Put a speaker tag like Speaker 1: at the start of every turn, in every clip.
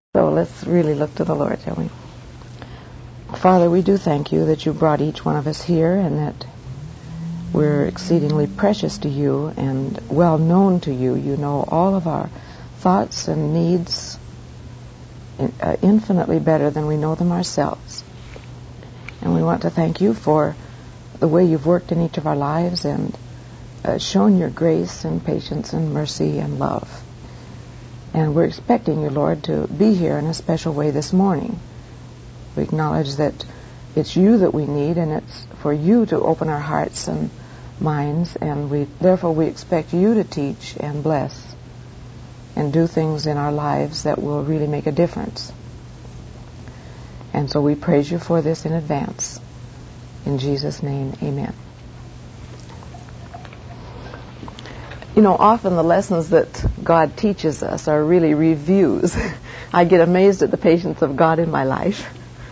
Speaker 1: So let's really look to the Lord, shall we? Father, we do thank you that you brought each one of us here and that we're exceedingly precious to you and well known to you. You know all of our thoughts and needs infinitely better than we know them ourselves. And we want to thank you for the way you've worked in each of our lives and shown your grace and patience and mercy and love. And we're expecting you, Lord, to be here in a special way this morning. We acknowledge that it's you that we need, and it's for you to open our hearts and minds, and therefore we expect you to teach and bless and do things in our lives that will really make a difference. And so we praise you for this in advance. In Jesus' name, amen. You know, often the lessons that God teaches us are really reviews. I get amazed at the patience of God in my life.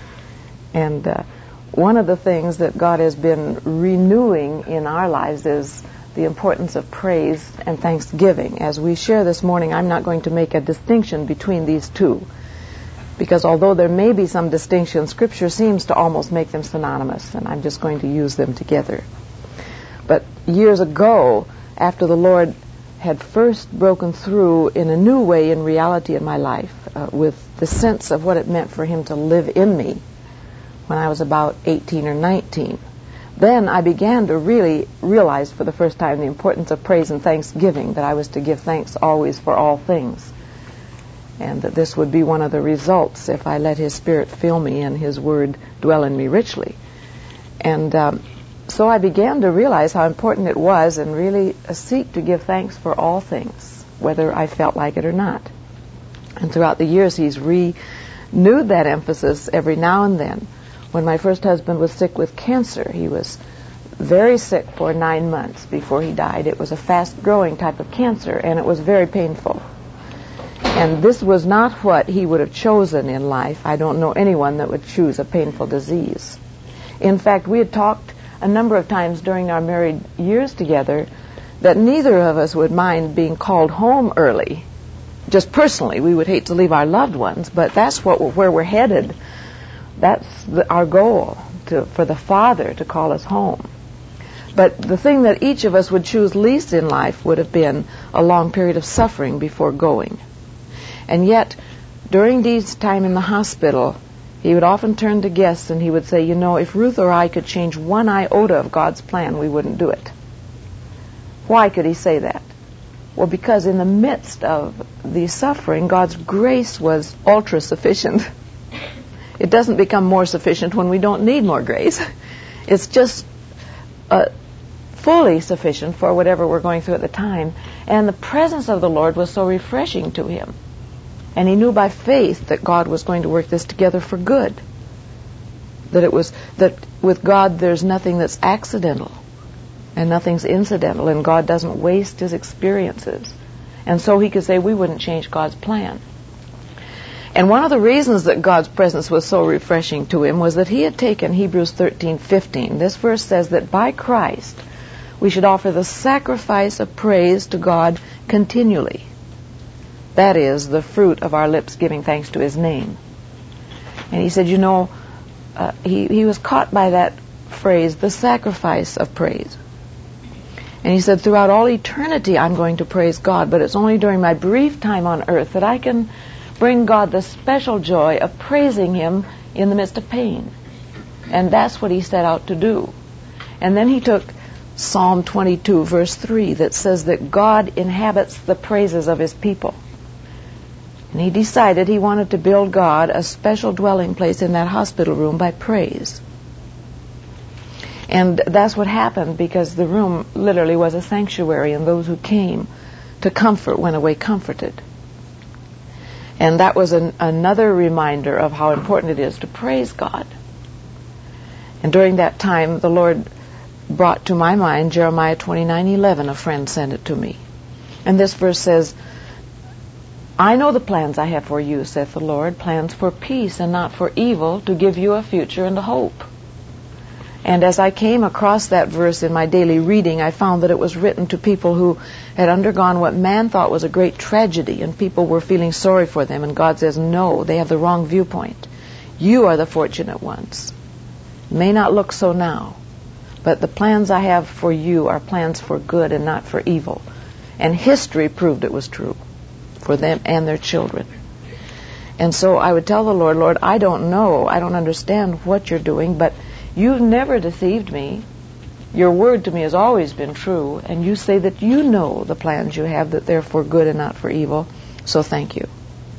Speaker 1: And one of the things that God has been renewing in our lives is the importance of praise and thanksgiving. As we share this morning, I'm not going to make a distinction between these two, because although there may be some distinction, Scripture seems to almost make them synonymous, and I'm just going to use them together. But years ago, after the Lord had first broken through in a new way in reality in my life, with the sense of what it meant for Him to live in me when I was about 18 or 19, then I began to really realize for the first time the importance of praise and thanksgiving, that I was to give thanks always for all things, and that this would be one of the results if I let His Spirit fill me and His Word dwell in me richly. And so I began to realize how important it was and really seek to give thanks for all things, whether I felt like it or not. And throughout the years, He's renewed that emphasis every now and then. When my first husband was sick with cancer, he was very sick for 9 months before he died. It was a fast-growing type of cancer, and it was very painful. And this was not what he would have chosen in life. I don't know anyone that would choose a painful disease. In fact, we had talked a number of times during our married years together that neither of us would mind being called home early. Just personally, we would hate to leave our loved ones, but that's where we're headed. That's our goal, for the Father to call us home. But the thing that each of us would choose least in life would have been a long period of suffering before going. And yet, during Dee's time in the hospital, he would often turn to guests and he would say, you know, if Ruth or I could change one iota of God's plan, we wouldn't do it. Why could he say that? Well, because in the midst of the suffering, God's grace was ultra-sufficient. It doesn't become more sufficient when we don't need more grace. It's just fully sufficient for whatever we're going through at the time. And the presence of the Lord was so refreshing to him. And he knew by faith that God was going to work this together for good. That with God there's nothing that's accidental and nothing's incidental, and God doesn't waste His experiences. And so he could say we wouldn't change God's plan. And one of the reasons that God's presence was so refreshing to him was that he had taken Hebrews 13:15. This verse says that by Christ we should offer the sacrifice of praise to God continually. That is, the fruit of our lips giving thanks to His name. And he said, you know, he was caught by that phrase, the sacrifice of praise. And he said, throughout all eternity I'm going to praise God, but it's only during my brief time on earth that I can bring God the special joy of praising Him in the midst of pain. And that's what he set out to do. And then he took Psalm 22, verse 3, that says that God inhabits the praises of His people. And he decided he wanted to build God a special dwelling place in that hospital room by praise. And that's what happened, because the room literally was a sanctuary, and those who came to comfort went away comforted. And that was another reminder of how important it is to praise God. And during that time, the Lord brought to my mind Jeremiah 29:11. A friend sent it to me. And this verse says, I know the plans I have for you, saith the Lord, plans for peace and not for evil, to give you a future and a hope. And as I came across that verse in my daily reading, I found that it was written to people who had undergone what man thought was a great tragedy, and people were feeling sorry for them. And God says, no, they have the wrong viewpoint. You are the fortunate ones. It may not look so now, but the plans I have for you are plans for good and not for evil. And history proved it was true for them and their children. And so I would tell the Lord, Lord, I don't know, I don't understand what you're doing, but you've never deceived me. Your word to me has always been true, and you say that you know the plans you have, that they're for good and not for evil, so thank you.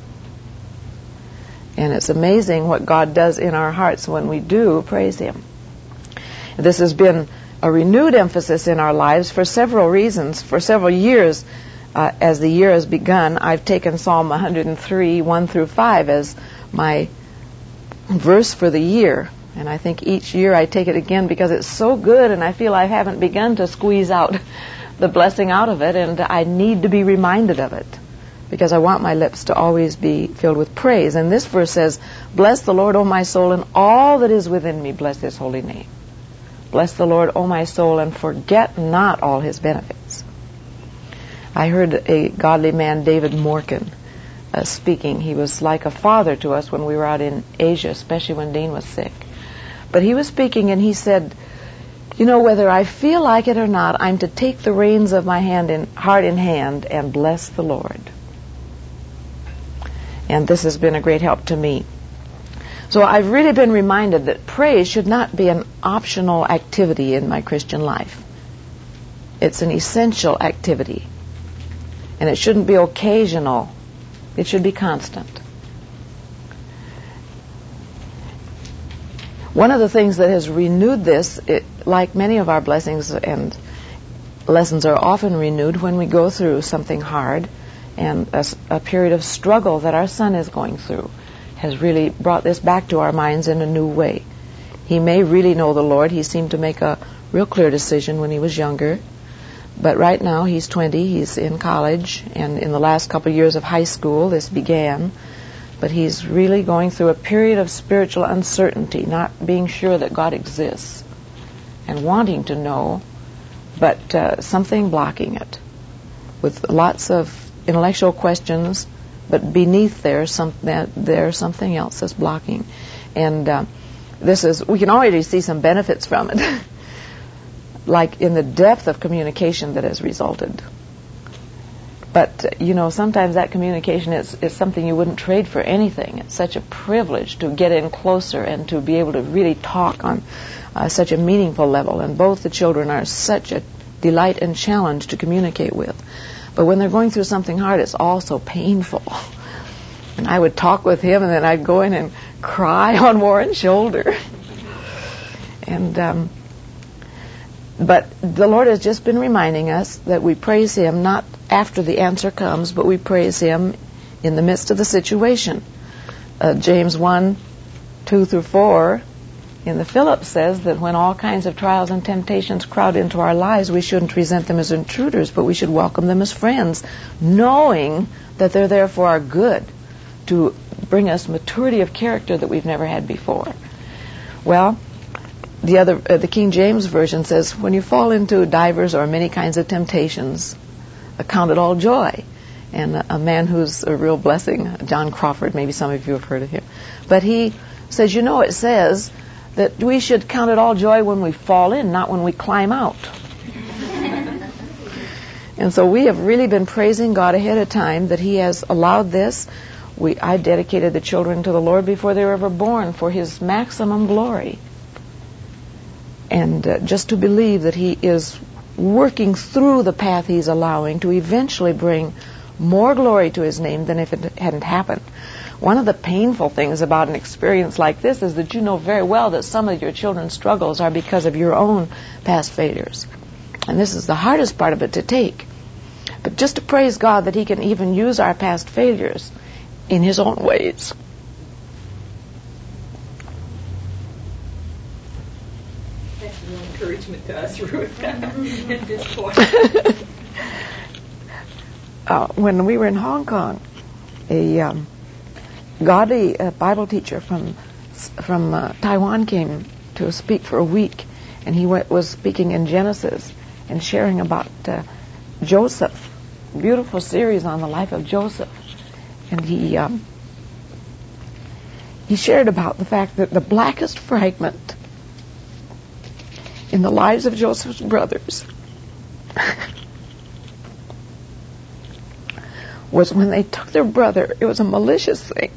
Speaker 1: And it's amazing what God does in our hearts when we do praise Him. This has been a renewed emphasis in our lives for several reasons. For several years, as the year has begun, I've taken Psalm 103, 1 through 5 as my verse for the year. And I think each year I take it again because it's so good, and I feel I haven't begun to squeeze out the blessing out of it, and I need to be reminded of it because I want my lips to always be filled with praise. And this verse says, bless the Lord, O my soul, and all that is within me, bless His holy name. Bless the Lord, O my soul, and forget not all His benefits. I heard a godly man, David Morkin, speaking. He was like a father to us when we were out in Asia, especially when Dean was sick. But he was speaking, and he said, you know, whether I feel like it or not, I'm to take the reins of my heart in hand and bless the Lord. And this has been a great help to me. So I've really been reminded that praise should not be an optional activity in my Christian life. It's an essential activity. And it shouldn't be occasional. It should be constant. One of the things that has renewed this, like many of our blessings and lessons are often renewed when we go through something hard, and a period of struggle that our son is going through has really brought this back to our minds in a new way. He may really know the Lord. He seemed to make a real clear decision when he was younger. But right now he's 20, he's in college, and in the last couple of years of high school this began. But he's really going through a period of spiritual uncertainty, not being sure that God exists, and wanting to know, but something blocking it, with lots of intellectual questions, but beneath there's something else that's blocking. And we can already see some benefits from it, like in the depth of communication that has resulted. But, sometimes that communication is something you wouldn't trade for anything. It's such a privilege to get in closer and to be able to really talk on such a meaningful level. And both the children are such a delight and challenge to communicate with. But when they're going through something hard, it's also painful. And I would talk with him, and then I'd go in and cry on Warren's shoulder. And but the Lord has just been reminding us that we praise Him not after the answer comes, but we praise Him in the midst of the situation. James 1, 2 through 4 in the Phillips says that when all kinds of trials and temptations crowd into our lives, we shouldn't resent them as intruders, but we should welcome them as friends, knowing that they're there for our good, to bring us maturity of character that we've never had before. Well, the King James Version says, when you fall into divers or many kinds of temptations, count it all joy. And a man who's a real blessing, John Crawford, maybe some of you have heard of him, but he says, it says that we should count it all joy when we fall in, not when we climb out. And so we have really been praising God ahead of time that He has allowed this. I dedicated the children to the Lord before they were ever born for His maximum glory. And just to believe that He is working through the path He's allowing to eventually bring more glory to His name than if it hadn't happened. One of the painful things about an experience like this is that you know very well that some of your children's struggles are because of your own past failures. And this is the hardest part of it to take. But just to praise God that He can even use our past failures in His own ways.
Speaker 2: That's real encouragement to us, Ruth, at this point.
Speaker 1: When we were in Hong Kong, a godly Bible teacher from Taiwan came to speak for a week, And he was speaking in Genesis and sharing about Joseph. Beautiful series on the life of Joseph. And he shared about the fact that the blackest fragment in the lives of Joseph's brothers was when they took their brother. It was a malicious thing.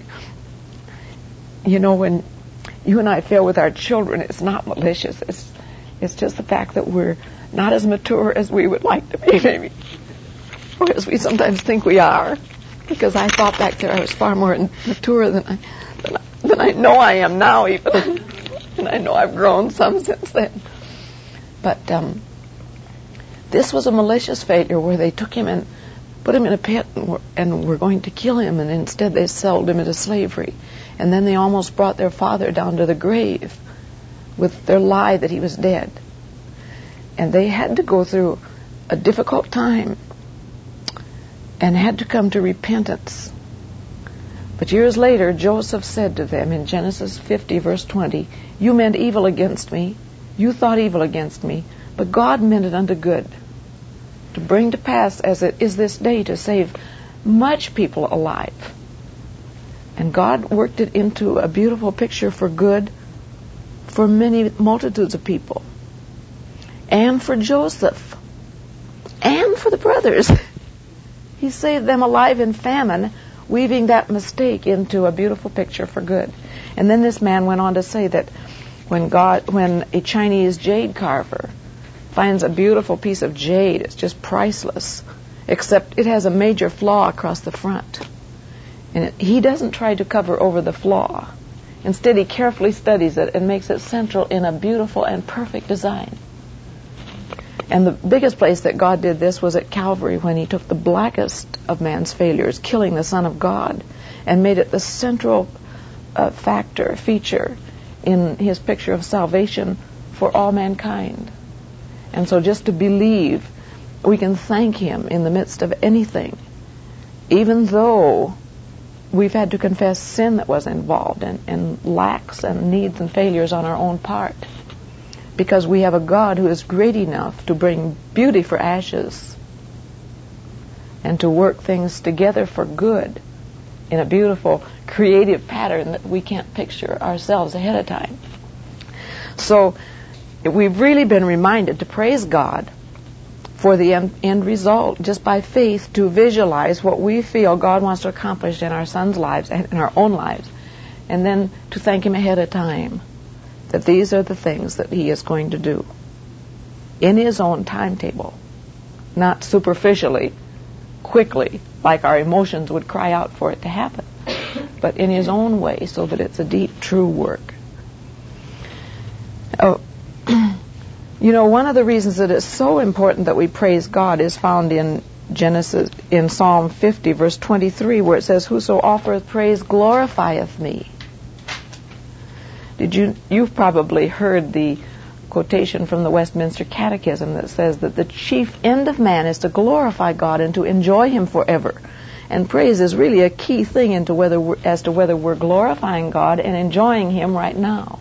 Speaker 1: You know, when you and I fail with our children, it's not malicious. It's just the fact that we're not as mature as we would like to be, maybe. Or as we sometimes think we are. Because I thought back there I was far more mature than I know I am now, even. And I know I've grown some since then. But this was a malicious failure where they took him and put him in a pit and were going to kill him, and instead they sold him into slavery. And then they almost brought their father down to the grave with their lie that he was dead. And they had to go through a difficult time and had to come to repentance. But years later, Joseph said to them in Genesis 50, verse 20, "You meant evil against me. You thought evil against me, but God meant it unto good, to bring to pass as it is this day to save much people alive." And God worked it into a beautiful picture for good for many multitudes of people. And for Joseph. And for the brothers. He saved them alive in famine, weaving that mistake into a beautiful picture for good. And then this man went on to say that when a Chinese jade carver finds a beautiful piece of jade, it's just priceless, except it has a major flaw across the front. And he doesn't try to cover over the flaw. Instead, he carefully studies it and makes it central in a beautiful and perfect design. And the biggest place that God did this was at Calvary, when he took the blackest of man's failures, killing the Son of God, and made it the central feature in his picture of salvation for all mankind. And so just to believe, we can thank him in the midst of anything, even though we've had to confess sin that was involved and lacks and needs and failures on our own part. Because we have a God who is great enough to bring beauty for ashes and to work things together for good in a beautiful, creative pattern that we can't picture ourselves ahead of time. So we've really been reminded to praise God for the end result, just by faith, to visualize what we feel God wants to accomplish in our sons' lives and in our own lives, and then to thank him ahead of time that these are the things that he is going to do in his own timetable, not superficially, quickly, like our emotions would cry out for it to happen, but in his own way, so that it's a deep, true work. Oh, you know, one of the reasons that it's so important that we praise God is found in Psalm 50, verse 23, where it says, "Whoso offereth praise glorifieth me." You've probably heard the quotation from the Westminster Catechism that says that the chief end of man is to glorify God and to enjoy him forever. And praise is really a key thing as to whether we're glorifying God and enjoying him right now.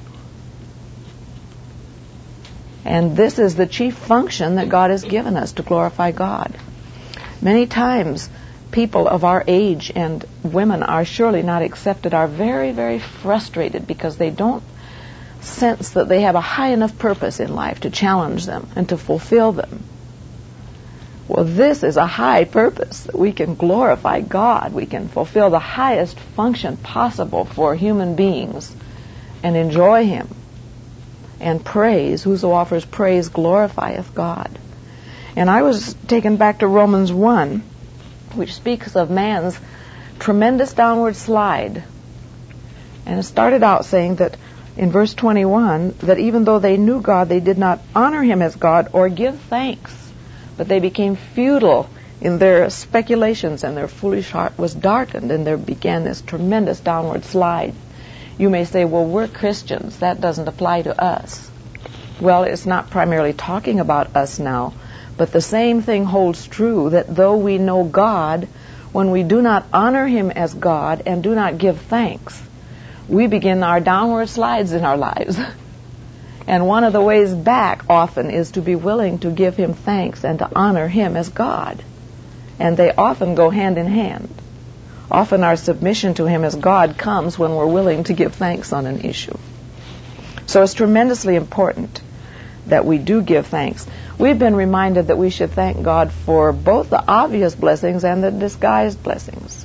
Speaker 1: And this is the chief function that God has given us, to glorify God. Many times, people of our age, and women are surely not accepted, are very, very frustrated because they don't sense that they have a high enough purpose in life to challenge them and to fulfill them. Well, this is a high purpose, that we can glorify God. We can fulfill the highest function possible for human beings and enjoy him. And praise, whoso offers praise glorifieth God. And I was taken back to Romans 1, which speaks of man's tremendous downward slide. And it started out saying that in verse 21, that even though they knew God, they did not honor him as God or give thanks, but they became futile in their speculations, and their foolish heart was darkened, and there began this tremendous downward slide. You may say, well, we're Christians. That doesn't apply to us. Well, it's not primarily talking about us now, but the same thing holds true, that though we know God, when we do not honor him as God and do not give thanks, we begin our downward slides in our lives. And one of the ways back often is to be willing to give him thanks and to honor him as God. And they often go hand in hand. Often our submission to him as God comes when we're willing to give thanks on an issue. So it's tremendously important that we do give thanks. We've been reminded that we should thank God for both the obvious blessings and the disguised blessings.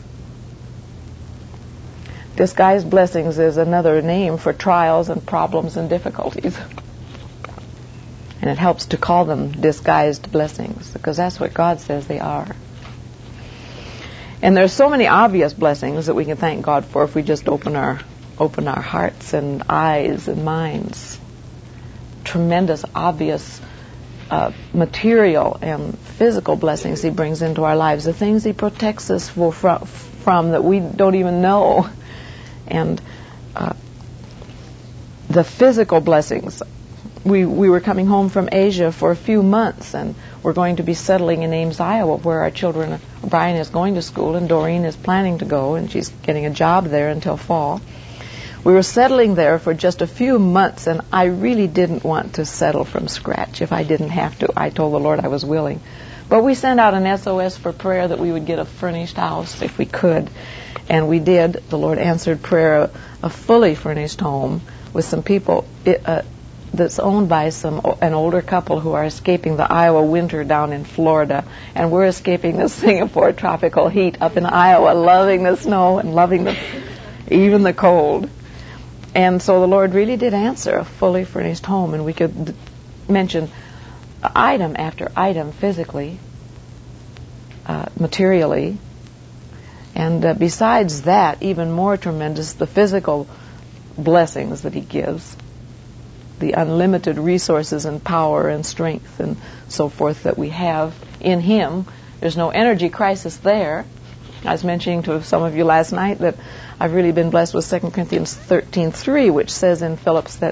Speaker 1: Disguised blessings is another name for trials and problems and difficulties. And it helps to call them disguised blessings, because that's what God says they are. And there's so many obvious blessings that we can thank God for if we just open our hearts and eyes and minds. Tremendous, obvious material and physical blessings he brings into our lives, the things he protects us from that we don't even know. And the physical blessings. We were coming home from Asia for a few months, and we're going to be settling in Ames, Iowa, where our children, Brian is going to school and Doreen is planning to go, and she's getting a job there until fall. We were settling there for just a few months, and I really didn't want to settle from scratch if I didn't have to. I told the Lord I was willing. But we sent out an SOS for prayer that we would get a furnished house if we could. And we did. The Lord answered prayer, a fully furnished home with some people that's owned by an older couple who are escaping the Iowa winter down in Florida. And we're escaping the Singapore tropical heat up in Iowa, loving the snow and loving even the cold. And so the Lord really did answer a fully furnished home, and we could mention item after item physically, materially. And besides that, even more tremendous, the physical blessings that he gives, the unlimited resources and power and strength and so forth that we have in him. There's no energy crisis there. I was mentioning to some of you last night that I've really been blessed with 2 Corinthians 13:3, which says in Phillips that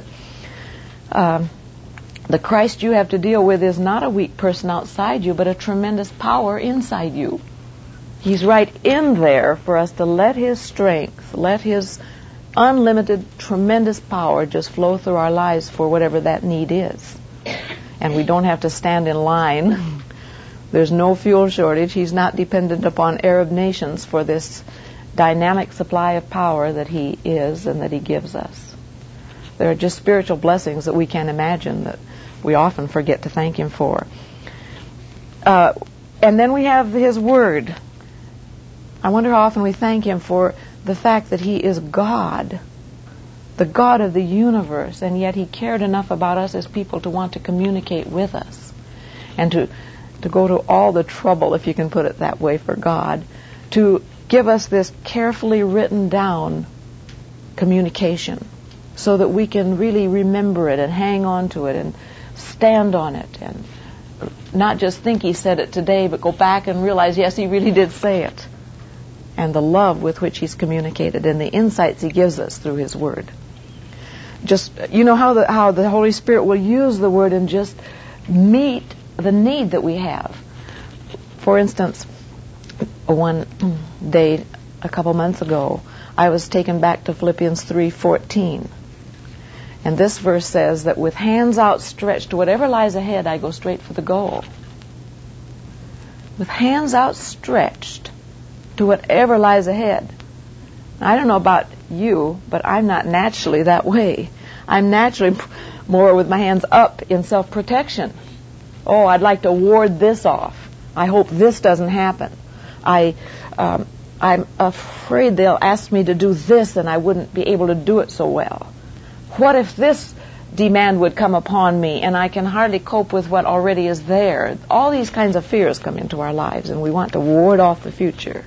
Speaker 1: the Christ you have to deal with is not a weak person outside you, but a tremendous power inside you. He's right in there for us to let his strength, let his unlimited, tremendous power just flow through our lives for whatever that need is. And we don't have to stand in line. There's no fuel shortage. He's not dependent upon Arab nations for this dynamic supply of power that he is and that he gives us. There are just spiritual blessings that we can't imagine that we often forget to thank him for. And then we have his word. I wonder how often we thank him for the fact that he is God, the God of the universe, and yet he cared enough about us as people to want to communicate with us and to go to all the trouble, if you can put it that way, for God, to give us this carefully written down communication so that we can really remember it and hang on to it and stand on it and not just think he said it today, but go back and realize, yes, he really did say it. And the love with which he's communicated and the insights he gives us through his word. Just, you know how the Holy Spirit will use the word and just meet the need that we have. For instance, one day a couple months ago, I was taken back to Philippians 3:14. And this verse says that with hands outstretched to whatever lies ahead, I go straight for the goal. With hands outstretched to whatever lies ahead. I don't know about you, but I'm not naturally that way. I'm naturally more with my hands up in self-protection. Oh, I'd like to ward this off. I hope this doesn't happen. I'm afraid they'll ask me to do this and I wouldn't be able to do it so well. What if this demand would come upon me and I can hardly cope with what already is there? All these kinds of fears come into our lives, and we want to ward off the future.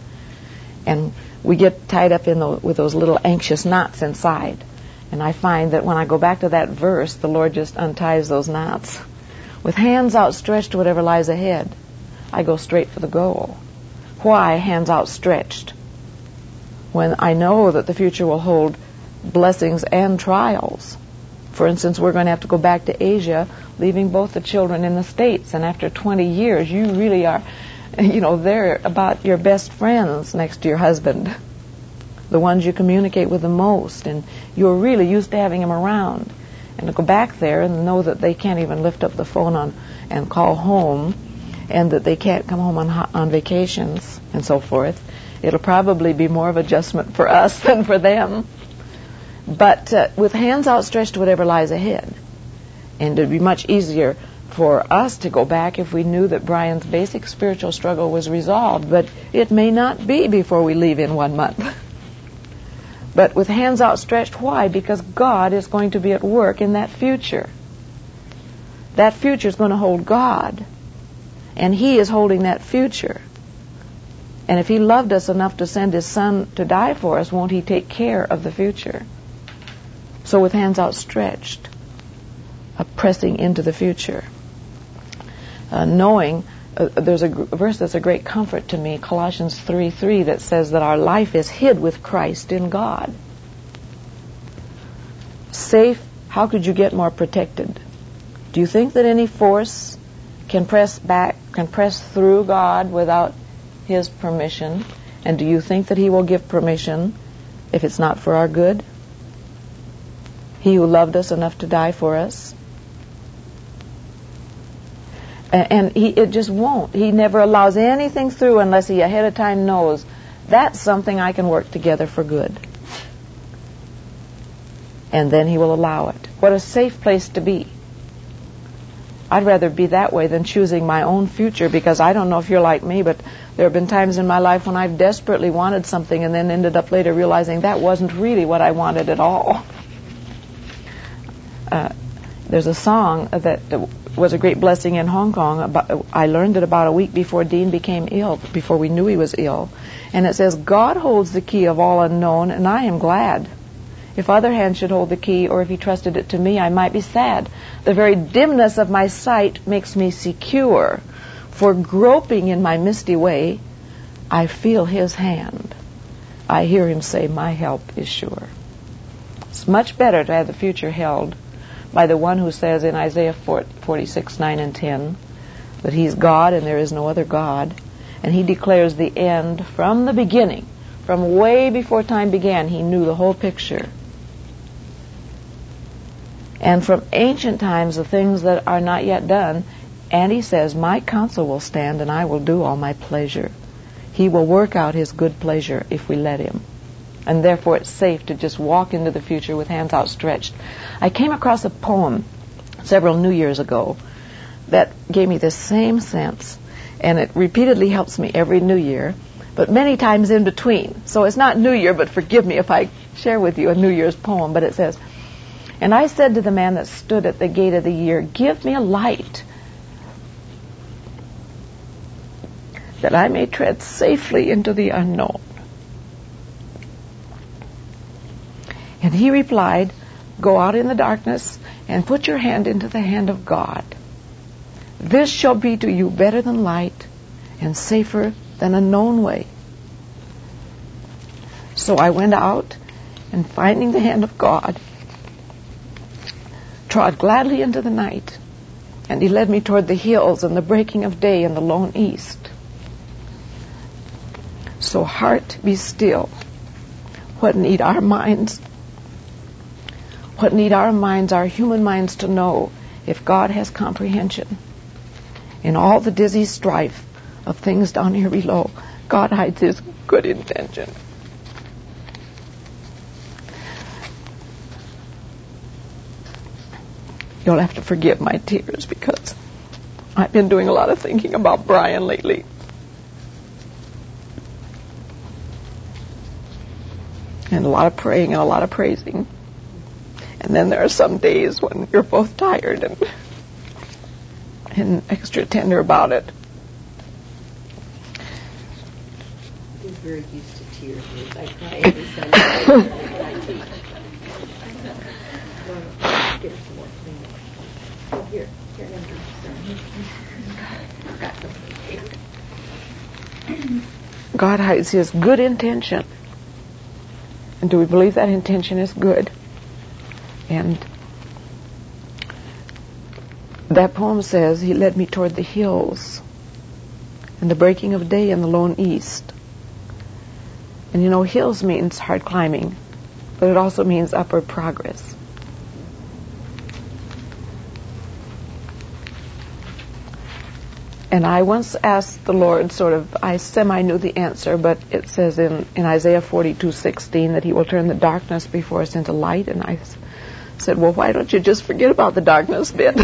Speaker 1: And we get tied up with those little anxious knots inside. And I find that when I go back to that verse, the Lord just unties those knots. With hands outstretched to whatever lies ahead, I go straight for the goal. Why hands outstretched? When I know that the future will hold blessings and trials. For instance, we're going to have to go back to Asia, leaving both the children in the States. And after 20 years, you really are, they're about your best friends next to your husband, the ones you communicate with the most, and you're really used to having them around. and to go back there and know that they can't even lift up the phone and call home, and that they can't come home on vacations and so forth. It'll probably be more of adjustment for us than for them. But with hands outstretched to whatever lies ahead. And it would be much easier for us to go back if we knew that Brian's basic spiritual struggle was resolved. But it may not be before we leave in 1 month. But with hands outstretched, why? Because God is going to be at work in that future. That future is going to hold God. And He is holding that future. And if He loved us enough to send His Son to die for us, won't He take care of the future? So with hands outstretched, pressing into the future. Knowing, there's a verse that's a great comfort to me, Colossians 3:3, that says that our life is hid with Christ in God. Safe, how could you get more protected? Do you think that any force can press through God without His permission? And do you think that He will give permission if it's not for our good? He who loved us enough to die for us. And it just won't. He never allows anything through unless He ahead of time knows that's something I can work together for good. And then He will allow it. What a safe place to be. I'd rather be that way than choosing my own future, because I don't know if you're like me, but there have been times in my life when I've desperately wanted something and then ended up later realizing that wasn't really what I wanted at all. There's a song that was a great blessing in Hong Kong. I learned it about a week before Dean became ill, before we knew he was ill. And it says, God holds the key of all unknown, and I am glad. If other hands should hold the key, or if He trusted it to me, I might be sad. The very dimness of my sight makes me secure. For groping in my misty way, I feel His hand. I hear Him say, my help is sure. It's much better to have the future held by the one who says in Isaiah 46:9 and 10 that He's God and there is no other God. And He declares the end from the beginning. From way before time began, He knew the whole picture. And from ancient times, the things that are not yet done, and He says, my counsel will stand and I will do all my pleasure. He will work out His good pleasure if we let Him. And therefore it's safe to just walk into the future with hands outstretched. I came across a poem several New Years ago that gave me the same sense, and it repeatedly helps me every New Year, but many times in between. So it's not New Year, but forgive me if I share with you a New Year's poem. But it says, and I said to the man that stood at the gate of the year, give me a light, that I may tread safely into the unknown. And he replied, go out in the darkness and put your hand into the hand of God. This shall be to you better than light and safer than a known way. So I went out, and finding the hand of God, trod gladly into the night, and He led me toward the hills and the breaking of day in the lone east. So heart, be still. What need our minds? What need our minds, our human minds, to know if God has comprehension? In all the dizzy strife of things down here below, God hides His good intention. You'll have to forgive my tears because I've been doing a lot of thinking about Brian lately. And a lot of praying and a lot of praising. And then there are some days when you're both tired and extra tender about it.
Speaker 2: He's very used to tears. I cry every Sunday. Get her some more cleaning. Oh, here, Andrew. Got something.
Speaker 1: God hides His good intention. And do we believe that intention is good? And that poem says, He led me toward the hills and the breaking of day in the lone east. And you know, hills means hard climbing, but it also means upward progress. And I once asked the Lord, I semi-knew the answer, but it says in Isaiah 42:16 that he will turn the darkness before us into light. And I said, well, why don't you just forget about the darkness bit?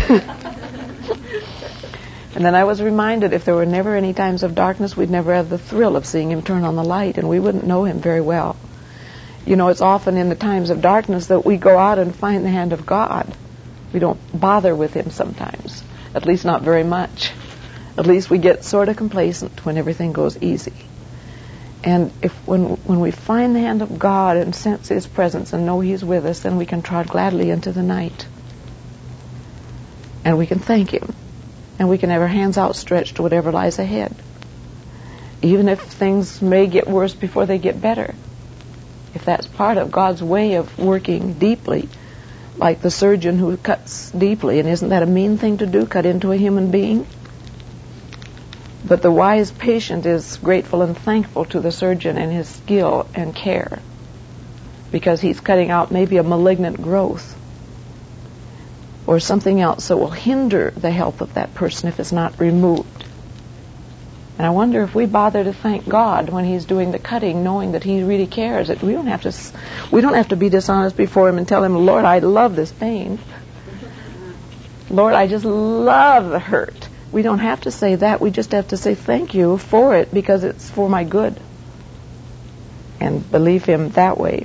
Speaker 1: And then I was reminded if there were never any times of darkness, we'd never have the thrill of seeing him turn on the light, and we wouldn't know him very well. You know, it's often in the times of darkness that we go out and find the hand of God. We don't bother with him sometimes, at least not very much. At least we get sort of complacent when everything goes easy. And when we find the hand of God and sense his presence and know he's with us, then we can trot gladly into the night. And we can thank him. And we can have our hands outstretched to whatever lies ahead. Even if things may get worse before they get better. If that's part of God's way of working deeply, like the surgeon who cuts deeply, and isn't that a mean thing to do, cut into a human being? But the wise patient is grateful and thankful to the surgeon and his skill and care, because he's cutting out maybe a malignant growth or something else that will hinder the health of that person if it's not removed. And I wonder if we bother to thank God when he's doing the cutting, knowing that he really cares. That we don't have to be dishonest before him and tell him, Lord, I love this pain. Lord, I just love the hurt. We don't have to say that. We just have to say thank you for it, because it's for my good. And believe him that way.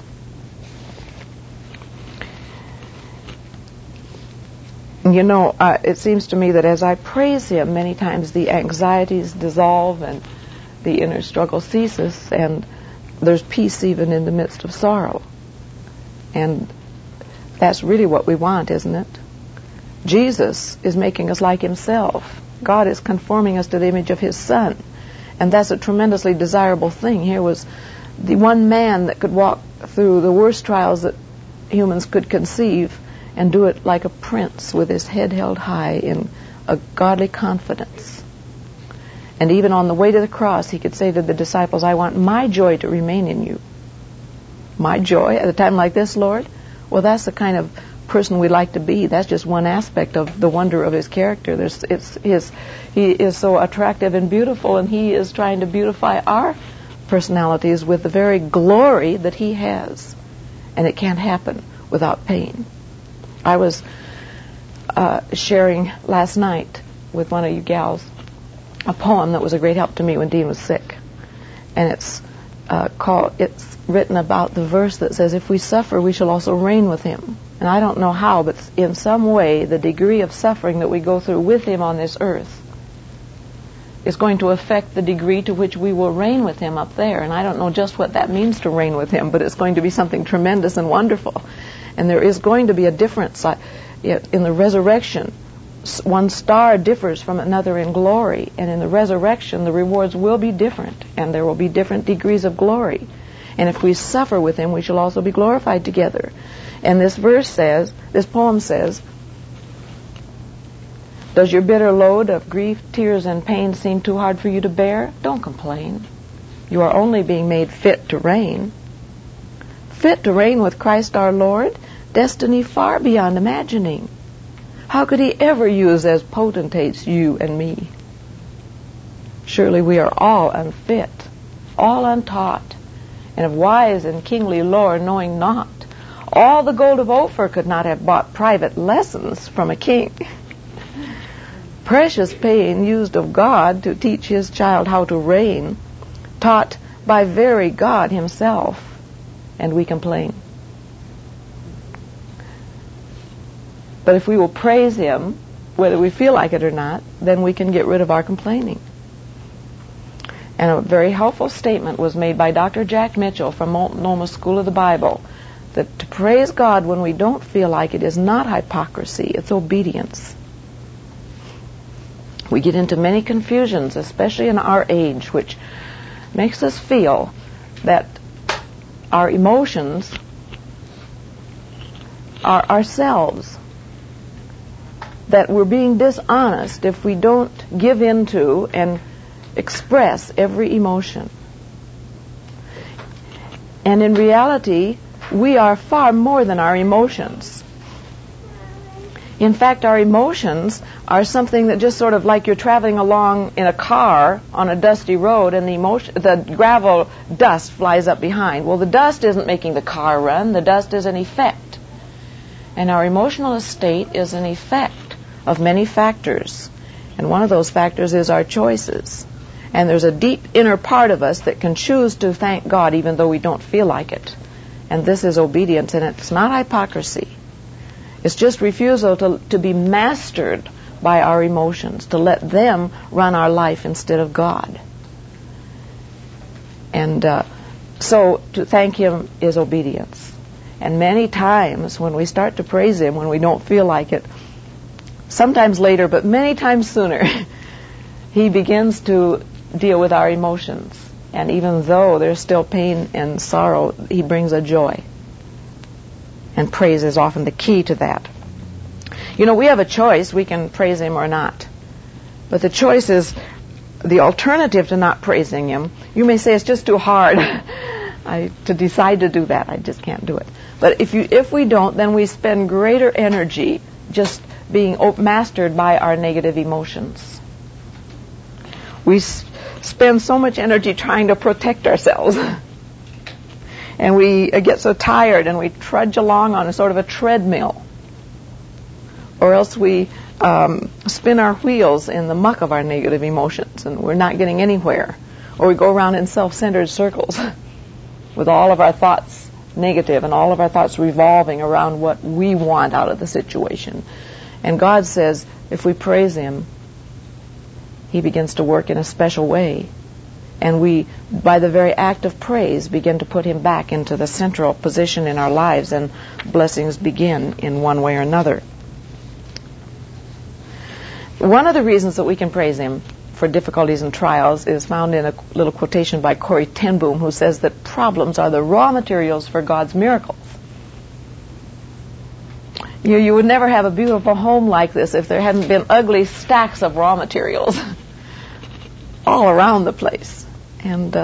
Speaker 1: You know, it seems to me that as I praise him, many times the anxieties dissolve and the inner struggle ceases, and there's peace even in the midst of sorrow. And that's really what we want, isn't it? Jesus is making us like himself. God is conforming us to the image of his Son. And that's a tremendously desirable thing. Here was the one man that could walk through the worst trials that humans could conceive and do it like a prince with his head held high in a godly confidence. And even on the way to the cross, he could say to the disciples, I want my joy to remain in you. My joy at a time like this, Lord? Well, that's the kind of person we like to be. That's just one aspect of the wonder of his character. He is so attractive and beautiful, and he is trying to beautify our personalities with the very glory that he has. And it can't happen without pain. I was sharing last night with one of you gals a poem that was a great help to me when Dean was sick. And it's written about the verse that says, if we suffer, we shall also reign with him. And I don't know how, but in some way, the degree of suffering that we go through with him on this earth is going to affect the degree to which we will reign with him up there. And I don't know just what that means to reign with him, but it's going to be something tremendous and wonderful. And there is going to be a difference in the resurrection. One star differs from another in glory, and in the resurrection the rewards will be different, and there will be different degrees of glory. And if we suffer with him, we shall also be glorified together. And this poem says, does your bitter load of grief, tears, and pain seem too hard for you to bear? Don't complain. You are only being made fit to reign. Fit to reign with Christ our Lord, destiny far beyond imagining. How could he ever use as potentates you and me? Surely we are all unfit, all untaught, and of wise and kingly lore knowing not. All the gold of Ophir could not have bought private lessons from a king. Precious pain used of God to teach his child how to reign, taught by very God himself, and we complain. But if we will praise him, whether we feel like it or not, then we can get rid of our complaining. And a very helpful statement was made by Dr. Jack Mitchell from Multnomah School of the Bible, that to praise God when we don't feel like it is not hypocrisy, it's obedience. We get into many confusions, especially in our age, which makes us feel that our emotions are ourselves, that we're being dishonest if we don't give into and express every emotion. And in reality, we are far more than our emotions. In fact, our emotions are something that just sort of like you're traveling along in a car on a dusty road and the gravel dust flies up behind. Well, the dust isn't making the car run. The dust is an effect. And our emotional state is an effect of many factors. And one of those factors is our choices. And there's a deep inner part of us that can choose to thank God even though we don't feel like it. And this is obedience, and it's not hypocrisy. It's just refusal to be mastered by our emotions, to let them run our life instead of God. And so to thank Him is obedience. And many times when we start to praise Him, when we don't feel like it, sometimes later, but many times sooner, He begins to deal with our emotions. And even though there's still pain and sorrow, He brings a joy. And praise is often the key to that. You know, we have a choice. We can praise Him or not. But the choice is the alternative to not praising Him. You may say it's just too hard to decide to do that. I just can't do it. But if we don't, then we spend greater energy just being mastered by our negative emotions. We spend so much energy trying to protect ourselves. And we get so tired and we trudge along on a sort of a treadmill. Or else we spin our wheels in the muck of our negative emotions and we're not getting anywhere. Or we go around in self-centered circles with all of our thoughts negative and all of our thoughts revolving around what we want out of the situation. And God says if we praise Him, He begins to work in a special way. And we, by the very act of praise, begin to put Him back into the central position in our lives, and blessings begin in one way or another. One of the reasons that we can praise Him for difficulties and trials is found in a little quotation by Corrie ten Boom, who says that problems are the raw materials for God's miracles. You would never have a beautiful home like this if there hadn't been ugly stacks of raw materials all around the place. And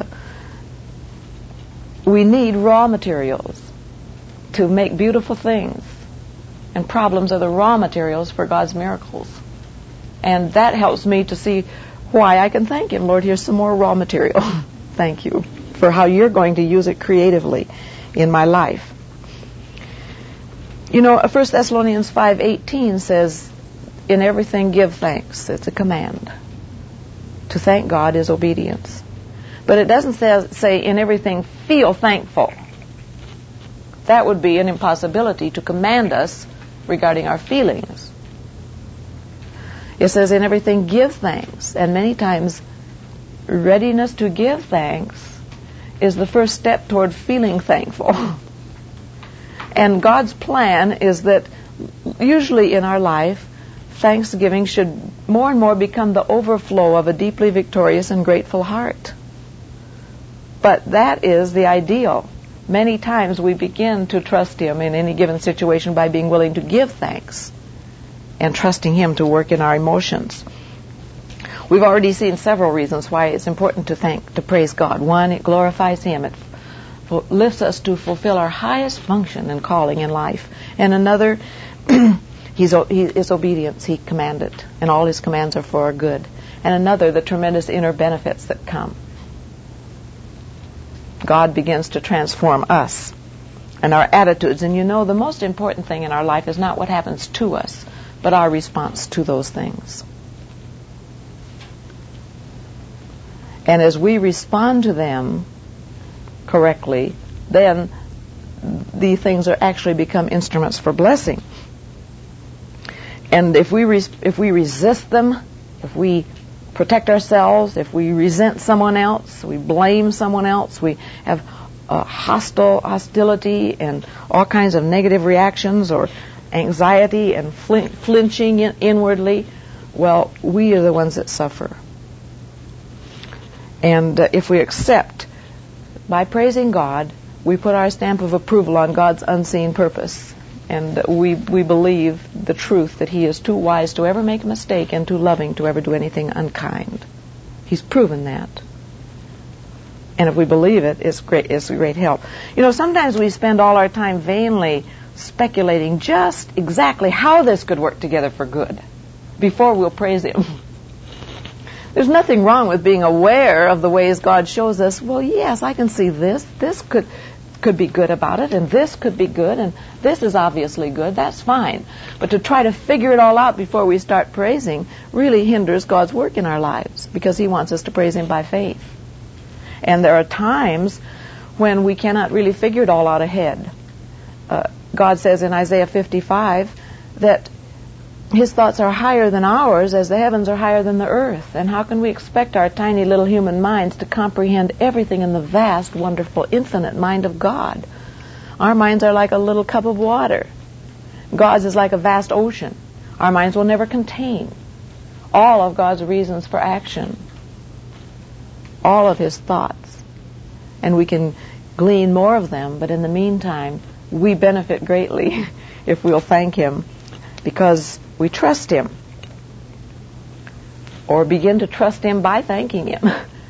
Speaker 1: we need raw materials to make beautiful things. And problems are the raw materials for God's miracles. And that helps me to see why I can thank Him. Lord, here's some more raw material. Thank you for how you're going to use it creatively in my life. You know, 1 Thessalonians 5:18 says, in everything give thanks. It's a command. To thank God is obedience. But it doesn't say in everything feel thankful. That would be an impossibility to command us regarding our feelings. It says in everything give thanks. And many times readiness to give thanks is the first step toward feeling thankful. And God's plan is that usually in our life, thanksgiving should more and more become the overflow of a deeply victorious and grateful heart. But that is the ideal. Many times we begin to trust Him in any given situation by being willing to give thanks and trusting Him to work in our emotions. We've already seen several reasons why it's important to praise God. One, it glorifies Him. It lifts us to fulfill our highest function and calling in life. And another, His obedience. He commanded, and all His commands are for our good. And another, the tremendous inner benefits that come. God begins to transform us and our attitudes. And you know, the most important thing in our life is not what happens to us, but our response to those things. And as we respond to them correctly, then these things are actually become instruments for blessing. And if we resist them, if we protect ourselves, if we resent someone else, we blame someone else, we have hostility and all kinds of negative reactions or anxiety and flinching inwardly, well, we are the ones that suffer. And if we accept, by praising God, we put our stamp of approval on God's unseen purpose. And we believe the truth that He is too wise to ever make a mistake and too loving to ever do anything unkind. He's proven that. And if we believe it, it's a great help. You know, sometimes we spend all our time vainly speculating just exactly how this could work together for good before we'll praise Him. There's nothing wrong with being aware of the ways God shows us, well, yes, I can see this. This could be good about it, and this could be good, and this is obviously good. That's fine. But to try to figure it all out before we start praising really hinders God's work in our lives, because He wants us to praise Him by faith. And there are times when we cannot really figure it all out ahead. God says in Isaiah 55 that His thoughts are higher than ours as the heavens are higher than the earth. And how can we expect our tiny little human minds to comprehend everything in the vast, wonderful, infinite mind of God? Our minds are like a little cup of water. God's is like a vast ocean. Our minds will never contain all of God's reasons for action, all of His thoughts. And we can glean more of them, but in the meantime, we benefit greatly if we'll thank Him because we trust Him, or begin to trust Him by thanking Him.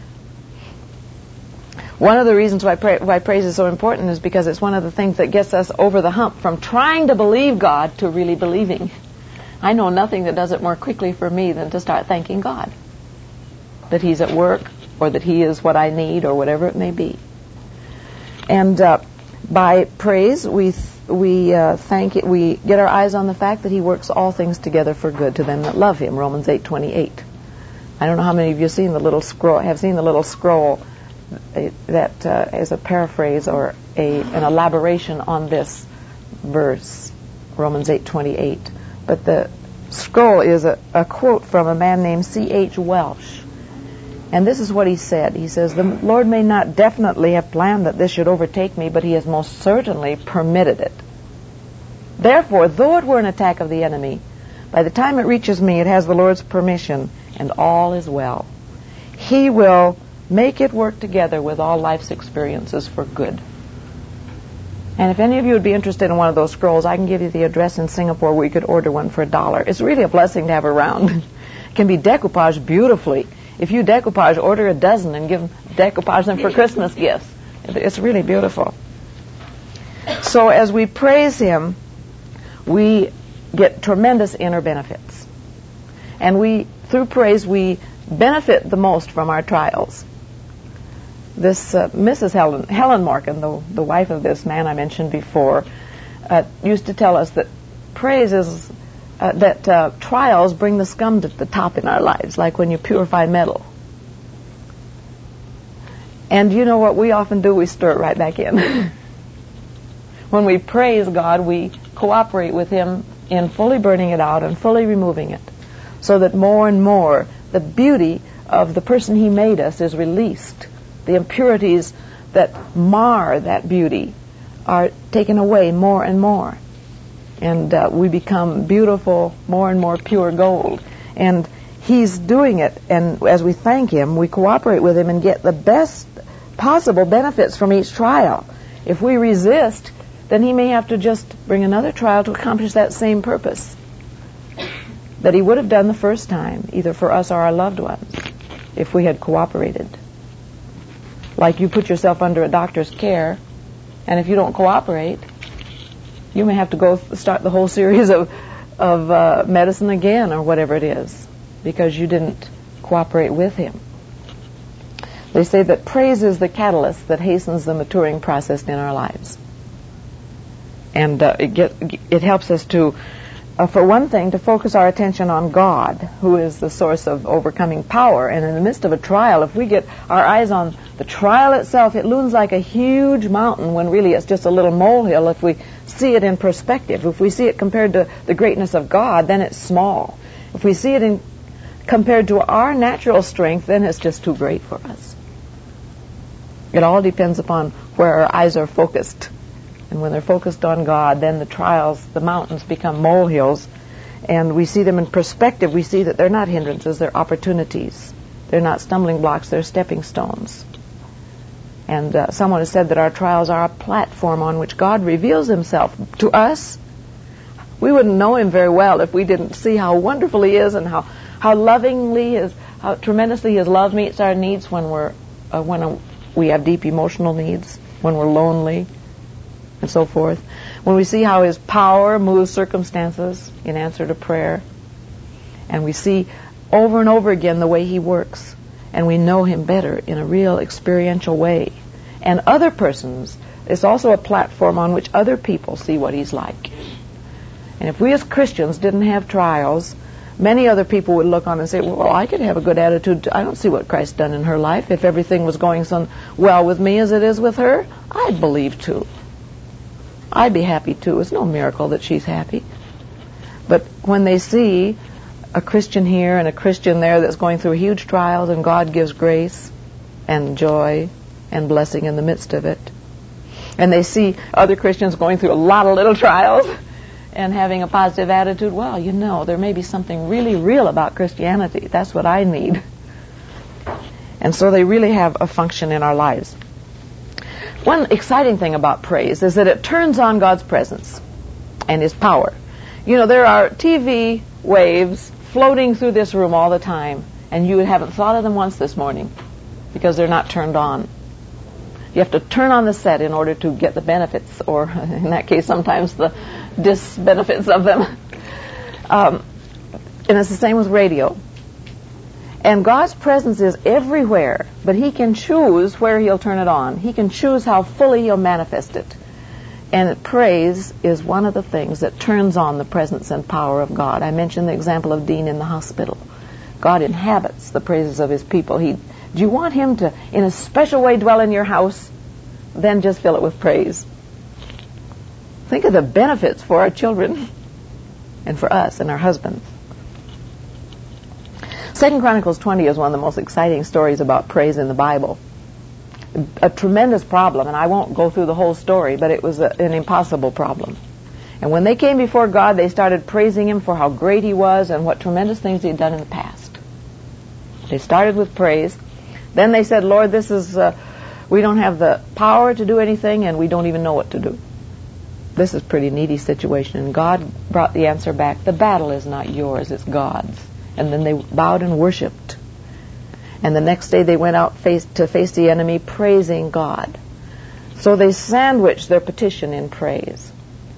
Speaker 1: One of the reasons why praise is so important is because it's one of the things that gets us over the hump from trying to believe God to really believing. I know nothing that does it more quickly for me than to start thanking God that He's at work, or that He is what I need, or whatever it may be. And by praise, we thank it. We get our eyes on the fact that He works all things together for good to them that love Him. Romans 8:28. I don't know how many of you have seen the little scroll that is a paraphrase or an elaboration on this verse, Romans 8:28. But the scroll is a quote from a man named C.H. Welsh. And this is what he said. He says, "The Lord may not definitely have planned that this should overtake me, but He has most certainly permitted it. Therefore, though it were an attack of the enemy, by the time it reaches me, it has the Lord's permission, and all is well. He will make it work together with all life's experiences for good." And if any of you would be interested in one of those scrolls, I can give you the address in Singapore where you could order one for $1. It's really a blessing to have around. It can be decoupaged beautifully. If you decoupage, order a dozen and decoupage them for Christmas gifts. It's really beautiful. So as we praise Him, we get tremendous inner benefits. And through praise, we benefit the most from our trials. This Mrs. Helen Morgan, the wife of this man I mentioned before, used to tell us that praise is trials bring the scum to the top in our lives, like when you purify metal. And you know what we often do? We stir it right back in. When we praise God, we cooperate with Him in fully burning it out and fully removing it, so that more and more the beauty of the person He made us is released. The impurities that mar that beauty are taken away more and more. And we become beautiful, more and more pure gold. And He's doing it, and as we thank Him, we cooperate with Him and get the best possible benefits from each trial. If we resist, then He may have to just bring another trial to accomplish that same purpose that He would have done the first time, either for us or our loved ones, if we had cooperated. Like you put yourself under a doctor's care, and if you don't cooperate, you may have to go start the whole series of medicine again, or whatever it is, because you didn't cooperate with Him. They say that praise is the catalyst that hastens the maturing process in our lives. And it helps us to, for one thing, to focus our attention on God, who is the source of overcoming power. And in the midst of a trial, if we get our eyes on the trial itself, it looms like a huge mountain when really it's just a little molehill. If we see it in perspective, if we see it compared to the greatness of God, then it's small. If we see it compared to our natural strength, then it's just too great for us. It all depends upon where our eyes are focused. And when they're focused on God, then the trials, the mountains become molehills, and we see them in perspective. We see that they're not hindrances, they're opportunities. They're not stumbling blocks, they're stepping stones. And someone has said that our trials are a platform on which God reveals Himself to us. We wouldn't know Him very well if we didn't see how wonderful He is, and how lovingly, how tremendously His love meets our needs when we have deep emotional needs, when we're lonely, and so forth. When we see how His power moves circumstances in answer to prayer, and we see over and over again the way He works, and we know Him better in a real experiential way. And other persons, it's also a platform on which other people see what He's like. And if we as Christians didn't have trials, many other people would look on and say, well, I could have a good attitude. I don't see what Christ done in her life. If everything was going so well with me as it is with her, I'd believe too. I'd be happy too. It's no miracle that she's happy. But when they see a Christian here and a Christian there that's going through huge trials, and God gives grace and joy and blessing in the midst of it, and they see other Christians going through a lot of little trials and having a positive attitude, well, you know, there may be something really real about Christianity. That's what I need. And so they really have a function in our lives. One exciting thing about praise is that it turns on God's presence and His power. You know, there are TV waves floating through this room all the time, and you haven't thought of them once this morning because they're not turned on. You have to turn on the set in order to get the benefits, or in that case, sometimes the disbenefits of them. And it's the same with radio. And God's presence is everywhere, but He can choose where He'll turn it on. He can choose how fully He'll manifest it. And praise is one of the things that turns on the presence and power of God. I mentioned the example of Dean in the hospital. God inhabits the praises of His people. Do you want Him to, in a special way, dwell in your house? Then just fill it with praise. Think of the benefits for our children and for us and our husbands. 2 Chronicles 20 is one of the most exciting stories about praise in the Bible. A tremendous problem, and I won't go through the whole story, but it was an impossible problem. And when they came before God, they started praising Him for how great He was and what tremendous things He had done in the past. They started with praise. Then they said, Lord, this is, we don't have the power to do anything, and we don't even know what to do. This is a pretty needy situation. And God brought the answer back. The battle is not yours, it's God's. And then they bowed and worshipped. And the next day they went out to face the enemy, praising God. So they sandwiched their petition in praise.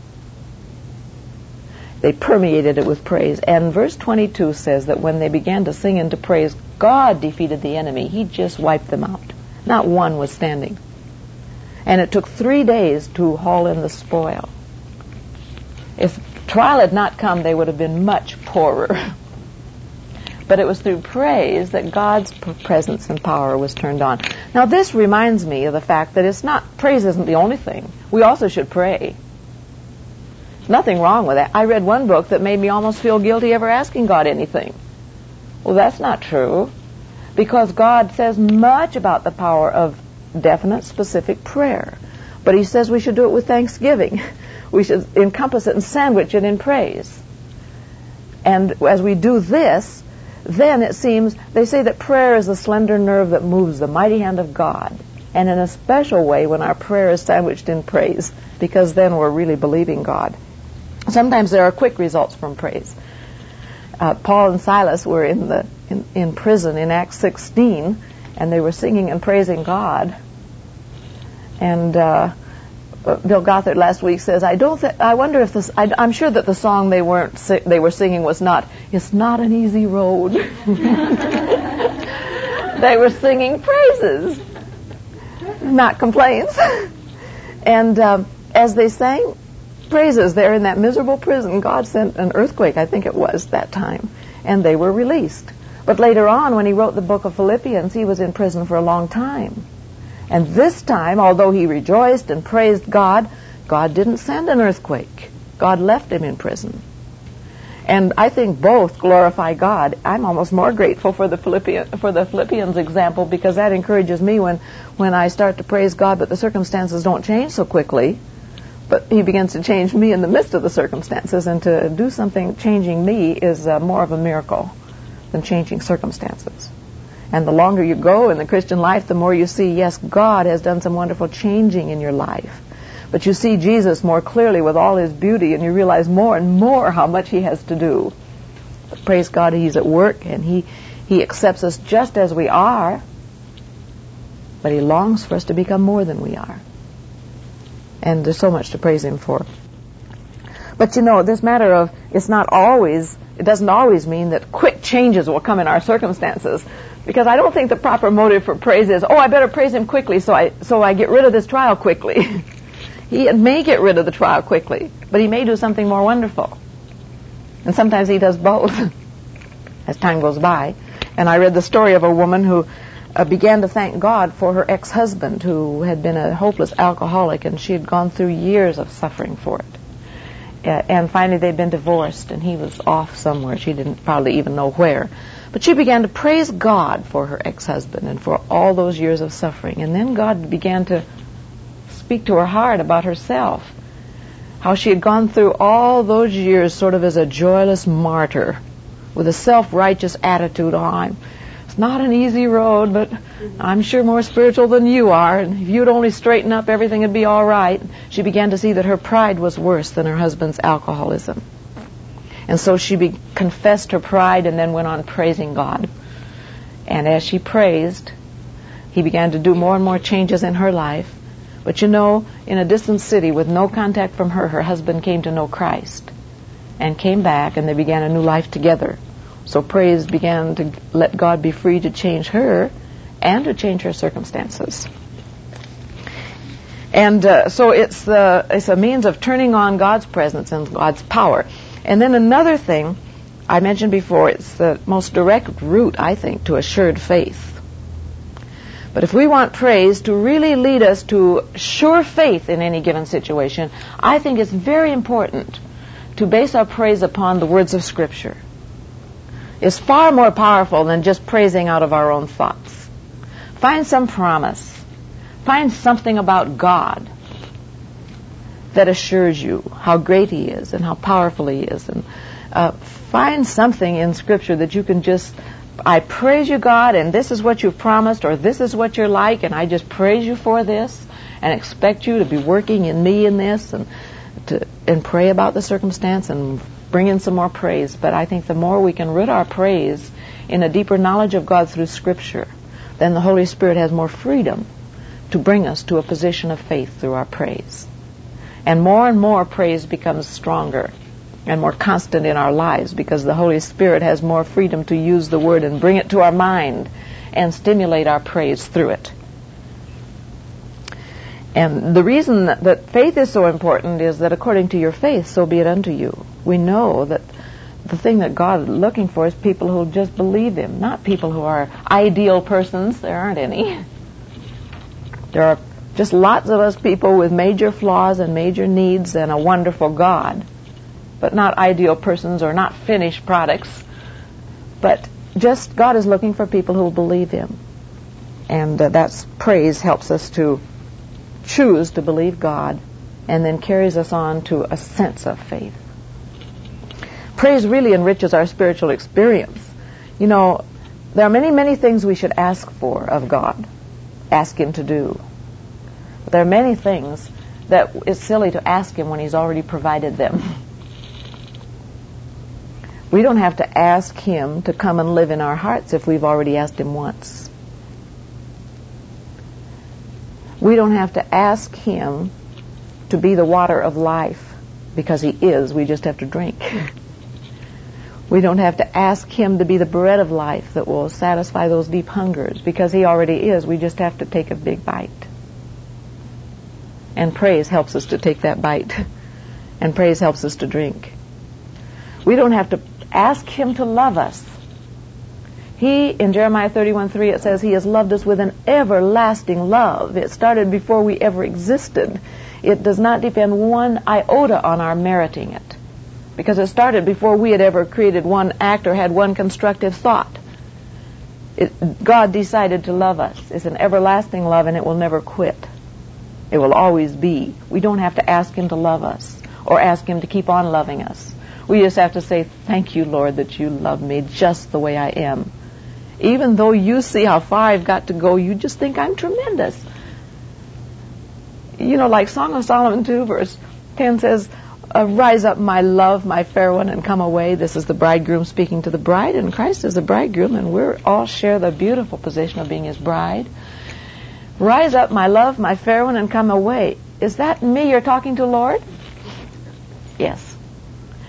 Speaker 1: They permeated it with praise. And verse 22 says that when they began to sing and to praise, God defeated the enemy. He just wiped them out. Not one was standing. And it took 3 days to haul in the spoil. If trial had not come, they would have been much poorer. But it was through praise that God's presence and power was turned on. Now this reminds me of the fact that praise isn't the only thing. We also should pray. There's nothing wrong with that. I read one book that made me almost feel guilty ever asking God anything. Well, that's not true, because God says much about the power of definite, specific prayer. But He says we should do it with thanksgiving. We should encompass it and sandwich it in praise. And as we do this, then it seems, they say that prayer is a slender nerve that moves the mighty hand of God. And in a special way when our prayer is sandwiched in praise, because then we're really believing God. Sometimes there are quick results from praise. Paul and Silas were in prison in Acts 16, and they were singing and praising God. And Bill Gothard last week says, I wonder if this, I'm sure that the song they were singing was not, it's not an easy road. They were singing praises, not complaints. And as they sang praises there in that miserable prison, God sent an earthquake, I think it was that time, and they were released. But later on, when he wrote the book of Philippians, he was in prison for a long time. And this time, although he rejoiced and praised God, God didn't send an earthquake. God left him in prison. And I think both glorify God. I'm almost more grateful for the Philippians example, because that encourages me when I start to praise God, but the circumstances don't change so quickly. But He begins to change me in the midst of the circumstances, and to do something changing me is more of a miracle than changing circumstances. And the longer you go in the Christian life, the more you see, yes, God has done some wonderful changing in your life. But you see Jesus more clearly with all His beauty, and you realize more and more how much He has to do. But praise God, He's at work, and He accepts us just as we are, but He longs for us to become more than we are. And there's so much to praise Him for. But this matter of it doesn't always mean that quick changes will come in our circumstances. Because I don't think the proper motive for praise is, I better praise him quickly so I get rid of this trial quickly. He may get rid of the trial quickly, but he may do something more wonderful. And sometimes he does both as time goes by. And I read the story of a woman who began to thank God for her ex-husband, who had been a hopeless alcoholic, and she had gone through years of suffering for it. And finally they'd been divorced, and he was off somewhere. She didn't probably even know where. But she began to praise God for her ex-husband and for all those years of suffering. And then God began to speak to her heart about herself, how she had gone through all those years sort of as a joyless martyr with a self-righteous attitude. It's not an easy road, but I'm sure more spiritual than you are, and if you'd only straighten up, everything would be all right. She began to see that her pride was worse than her husband's alcoholism. And so she confessed her pride and then went on praising God. And as she praised, he began to do more and more changes in her life. But in a distant city with no contact from her husband came to know Christ and came back, and they began a new life together. So praise began to let God be free to change her and to change her circumstances. And so it's a means of turning on God's presence and God's power. And then another thing I mentioned before, it's the most direct route, I think, to assured faith. But if we want praise to really lead us to sure faith in any given situation, I think it's very important to base our praise upon the words of Scripture. It's far more powerful than just praising out of our own thoughts. Find some promise. Find something about God that assures you how great He is and how powerful He is. And find something in Scripture that you can just, I praise you, God, and this is what you've promised, or this is what you're like, and I just praise you for this and expect you to be working in me in this, and pray about the circumstance and bring in some more praise. But I think the more we can root our praise in a deeper knowledge of God through Scripture, then the Holy Spirit has more freedom to bring us to a position of faith through our praise. And more praise becomes stronger and more constant in our lives because the Holy Spirit has more freedom to use the Word and bring it to our mind and stimulate our praise through it. And the reason that faith is so important is that according to your faith, so be it unto you. We know that the thing that God is looking for is people who just believe Him, not people who are ideal persons. There aren't any. There are just lots of us people with major flaws and major needs and a wonderful God, but not ideal persons or not finished products. But just God is looking for people who will believe Him. And that's praise helps us to choose to believe God and then carries us on to a sense of faith. Praise really enriches our spiritual experience. There are many things we should ask for of God, ask Him to do. But there are many things that it's silly to ask Him when He's already provided them. We don't have to ask Him to come and live in our hearts if we've already asked Him once. We don't have to ask Him to be the water of life because He is. We just have to drink. We don't have to ask Him to be the bread of life that will satisfy those deep hungers because He already is. We just have to take a big bite. And praise helps us to take that bite. And praise helps us to drink. We don't have to ask Him to love us. He, in Jeremiah 31:3, it says He has loved us with an everlasting love. It started before we ever existed. It does not depend one iota on our meriting it, because it started before we had ever created one act or had one constructive thought. God decided to love us. It's an everlasting love, and it will never quit. It will always be. We don't have to ask Him to love us or ask Him to keep on loving us. We just have to say, thank you, Lord, that you love me just the way I am. Even though you see how far I've got to go, you just think I'm tremendous. Like Song of Solomon 2, verse 10 says, rise up, my love, my fair one, and come away. This is the bridegroom speaking to the bride, and Christ is the bridegroom, and we all share the beautiful position of being His bride. Rise up, my love, my fair one, and come away. Is that me you're talking to, Lord? Yes.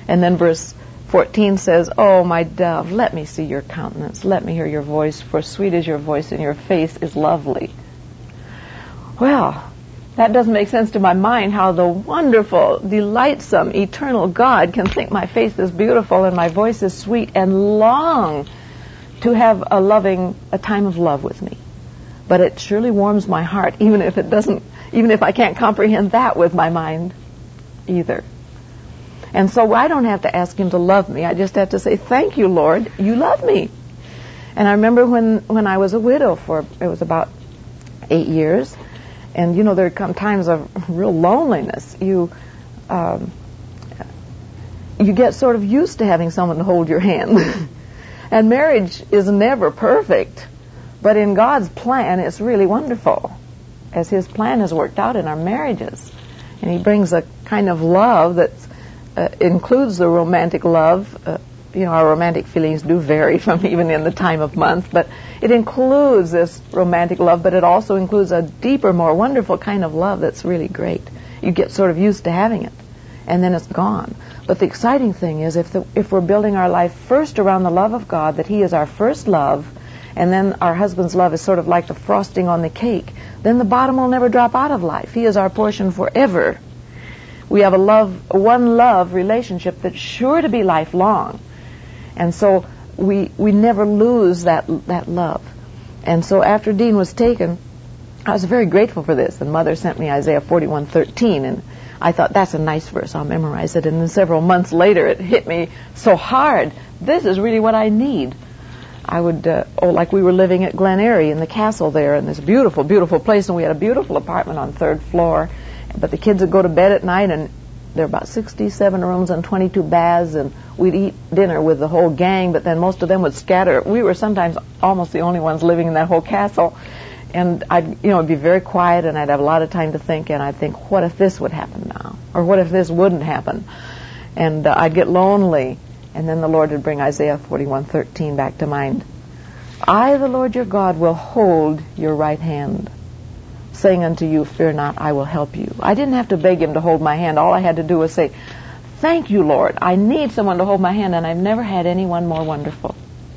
Speaker 1: And then verse 14 says, "Oh, my dove, let me see your countenance. Let me hear your voice, for sweet is your voice and your face is lovely." Well, that doesn't make sense to my mind, how the wonderful, delightsome, eternal God can think my face is beautiful and my voice is sweet and long to have a time of love with me. But it surely warms my heart, even if I can't comprehend that with my mind either. And so I don't have to ask him to love me. I just have to say, "Thank you, Lord, you love me." And I remember when I was a widow it was about 8 years, and there come times of real loneliness. You get sort of used to having someone to hold your hand. And marriage is never perfect, but in God's plan, it's really wonderful, as his plan has worked out in our marriages. And he brings a kind of love that includes the romantic love. Our romantic feelings do vary from even in the time of month, but it includes this romantic love, but it also includes a deeper, more wonderful kind of love that's really great. You get sort of used to having it, and then it's gone. But the exciting thing is if we're building our life first around the love of God, that he is our first love, and then our husband's love is sort of like the frosting on the cake, then the bottom will never drop out of life. He is our portion forever. We have a one love relationship that's sure to be lifelong. And so we never lose that love. And so after Dean was taken, I was very grateful for this. And Mother sent me Isaiah 41:13, and I thought, that's a nice verse, I'll memorize it. And then several months later, it hit me so hard. This is really what I need. I would, like we were living at Glen Eyrie in the castle there, in this beautiful, beautiful place, and we had a beautiful apartment on 3rd floor. But the kids would go to bed at night, and there were about 67 rooms and 22 baths, and we'd eat dinner with the whole gang, but then most of them would scatter. We were sometimes almost the only ones living in that whole castle. And it'd be very quiet, and I'd have a lot of time to think, and I'd think, what if this would happen now? Or what if this wouldn't happen? And I'd get lonely, and then the Lord would bring Isaiah 41:13 back to mind. "I, the Lord your God, will hold your right hand, saying unto you, fear not, I will help you." I didn't have to beg him to hold my hand. All I had to do was say, "Thank you, Lord. I need someone to hold my hand, and I've never had anyone more wonderful.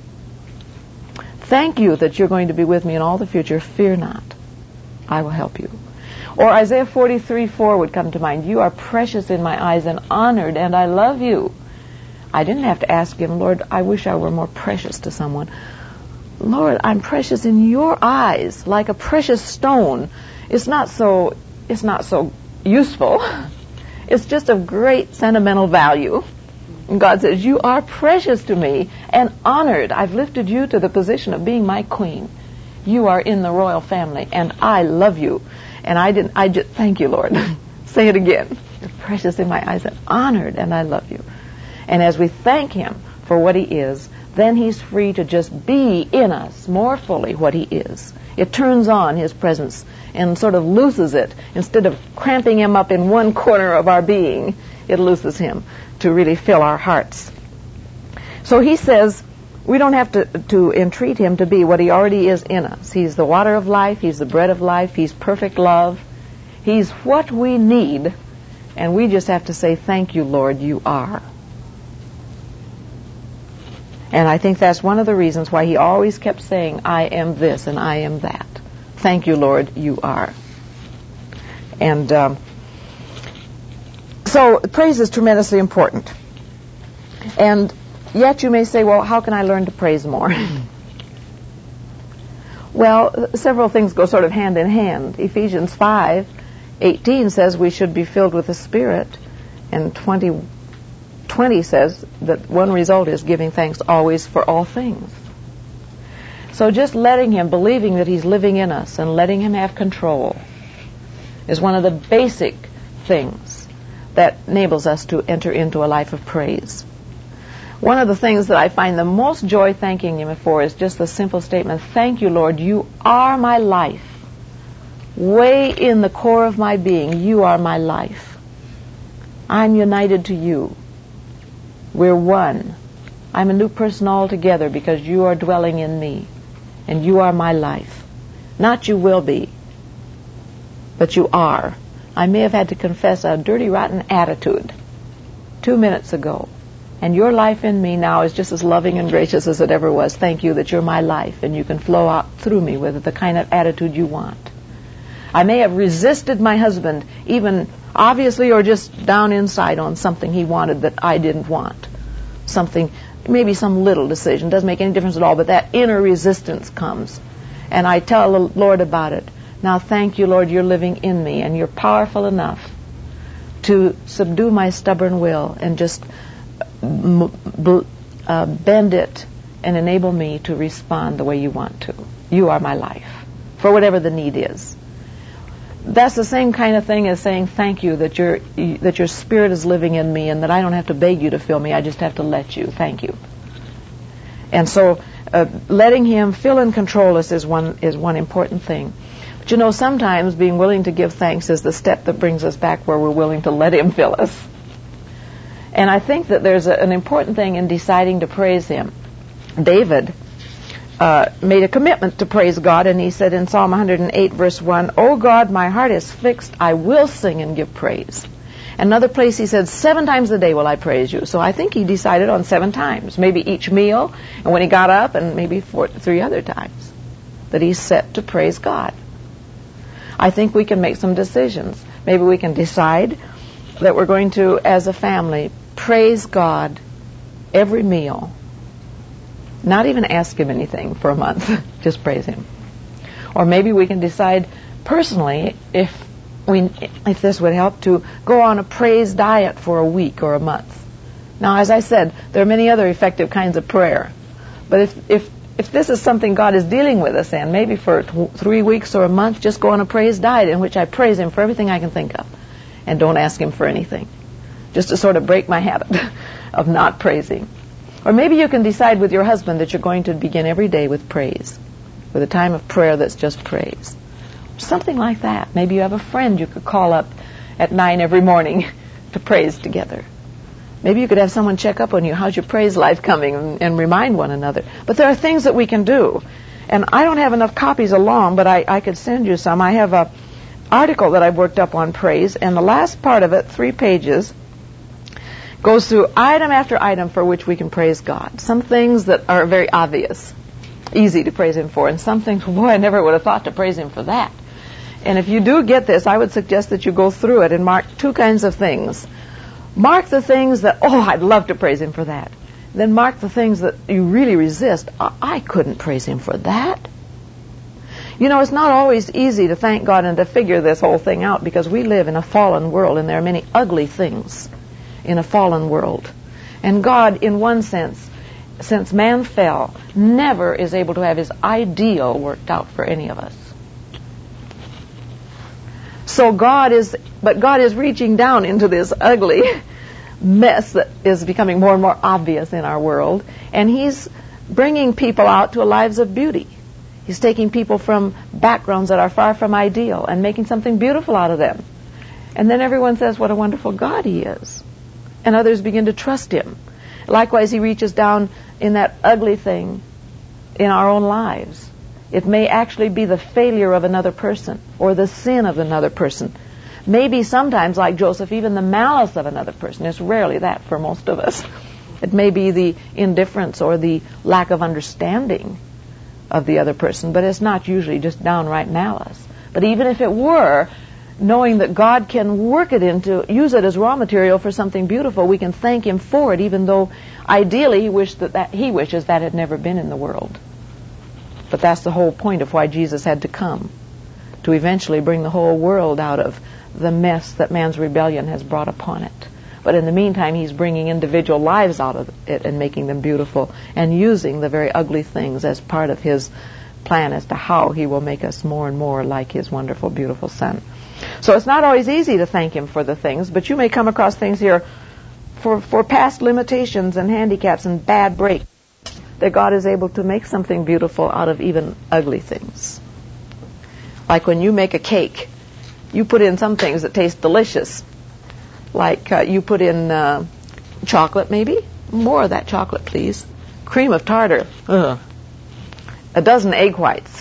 Speaker 1: Thank you that you're going to be with me in all the future. Fear not, I will help you." Or Isaiah 43:4 would come to mind. "You are precious in my eyes and honored, and I love you." I didn't have to ask him, "Lord, I wish I were more precious to someone." "Lord, I'm precious in your eyes, like a precious stone." It's not so useful. It's just of great sentimental value. And God says, "You are precious to me and honored. I've lifted you to the position of being my queen. You are in the royal family, and I love you." And I just thank you, Lord. Say it again. "You're precious in my eyes and honored, and I love you." And as we thank him for what he is, then he's free to just be in us more fully what he is. It turns on his presence and sort of looses it. Instead of cramping him up in one corner of our being, it looses him to really fill our hearts. So he says we don't have to entreat him to be what he already is in us. He's the water of life. He's the bread of life. He's perfect love. He's what we need, and we just have to say, "Thank you, Lord, you are." And I think that's one of the reasons why he always kept saying, "I am this and I am that. Thank you, Lord, you are." And so praise is tremendously important. And yet you may say, well, how can I learn to praise more? Well, several things go sort of hand in hand. Ephesians 5:18 says we should be filled with the Spirit, and 20 says that one result is giving thanks always for all things. So just letting him, believing that he's living in us and letting him have control is one of the basic things that enables us to enter into a life of praise. One of the things that I find the most joy thanking him for is just the simple statement, "Thank you, Lord, you are my life. Way in the core of my being, you are my life. I'm united to you. We're one. I'm a new person altogether because you are dwelling in me, and you are my life. Not you will be, but you are. I may have had to confess a dirty, rotten attitude 2 minutes ago, And your life in me now is just as loving and gracious as it ever was. Thank you that you're my life and you can flow out through me with the kind of attitude you want. I may have resisted my husband, even obviously or just down inside on something he wanted that I didn't want. Something, maybe some little decision, doesn't make any difference at all, but that inner resistance comes. And I tell the Lord about it. Now thank you, Lord, you're living in me and you're powerful enough to subdue my stubborn will and just bend it and enable me to respond the way you want to. You are my life, for whatever the need is. That's the same kind of thing as saying thank you that your spirit is living in me and that I don't have to beg you to fill me. I just have to let you. Thank you. And so letting him fill and control us is one important thing. But you know, sometimes being willing to give thanks is the step that brings us back where we're willing to let him fill us. And I think that there's an important thing in deciding to praise him. David made a commitment to praise God, and he said in Psalm 108, verse 1, "O God, my heart is fixed. I will sing and give praise." Another place he said, 7 times a day will I praise you. So I think he decided on 7 times, maybe each meal, and when he got up, and maybe 3 other times, that he's set to praise God. I think we can make some decisions. Maybe we can decide that we're going to, as a family, praise God every meal. Not even ask him anything for a month. Just praise him. Or maybe we can decide personally, if this would help, to go on a praise diet for a week or a month. Now, as I said, there are many other effective kinds of prayer. But if this is something God is dealing with us in, maybe for 3 weeks or a month, just go on a praise diet in which I praise him for everything I can think of and don't ask him for anything, just to sort of break my habit of not praising. Or maybe you can decide with your husband that you're going to begin every day with praise, with a time of prayer that's just praise. Something like that. Maybe you have a friend you could call up at 9 every morning to praise together. Maybe you could have someone check up on you. How's your praise life coming? And remind one another. But there are things that we can do. And I don't have enough copies along, but I could send you some. I have a article that I've worked up on praise, and the last part of it, 3 pages, goes through item after item for which we can praise God. Some things that are very obvious, easy to praise him for, and some things, boy, I never would have thought to praise him for that. And if you do get this, I would suggest that you go through it and mark 2 kinds of things. Mark the things that, oh, I'd love to praise him for that. Then mark the things that you really resist. I couldn't praise him for that. You know, it's not always easy to thank God and to figure this whole thing out, because we live in a fallen world and there are many ugly things in a fallen world. And God, in one sense, since man fell, never is able to have his ideal worked out for any of us. So God is reaching down into this ugly mess that is becoming more and more obvious in our world, and he's bringing people out to lives of beauty. He's taking people from backgrounds that are far from ideal and making something beautiful out of them. And then everyone says, what a wonderful God he is. And others begin to trust him. Likewise, he reaches down in that ugly thing in our own lives. It may actually be the failure of another person or the sin of another person. Maybe sometimes, like Joseph, even the malice of another person. It's rarely that for most of us. It may be the indifference or the lack of understanding of the other person, but it's not usually just downright malice. But even if it were, knowing that God can work it use it as raw material for something beautiful, we can thank him for it, even though ideally he wishes that had never been in the world. But that's the whole point of why Jesus had to come, to eventually bring the whole world out of the mess that man's rebellion has brought upon it. But in the meantime, he's bringing individual lives out of it and making them beautiful, and using the very ugly things as part of his plan as to how he will make us more and more like his wonderful, beautiful Son. So it's not always easy to thank him for the things, but you may come across things here for past limitations and handicaps and bad breaks, that God is able to make something beautiful out of even ugly things. Like when you make a cake, you put in some things that taste delicious. Like you put in chocolate, maybe. More of that chocolate, please. Cream of tartar. Ugh. A dozen egg whites.